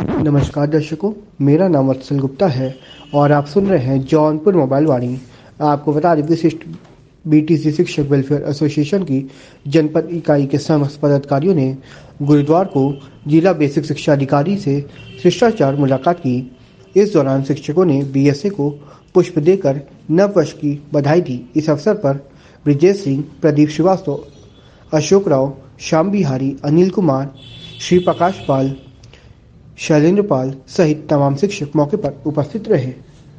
नमस्कार दर्शकों, मेरा नाम वत्सल गुप्ता है और आप सुन रहे हैं जौनपुर मोबाइल वाणी। आपको बता दें, विशिष्ट बीटीसी शिक्षक वेलफेयर एसोसिएशन की जनपद इकाई के समस्त पदाधिकारियों ने गुरुद्वार को जिला बेसिक शिक्षा अधिकारी से शिष्टाचार मुलाकात की। इस दौरान शिक्षकों ने बीएसए को पुष्प देकर नव वर्ष की बधाई दी। इस अवसर पर ब्रिजेश सिंह, प्रदीप श्रीवास्तव, अशोक राव, श्याम बिहारी, अनिल कुमार, श्री प्रकाश पाल, शैलेंद्र पाल सहित तमाम शिक्षक मौके पर उपस्थित रहे।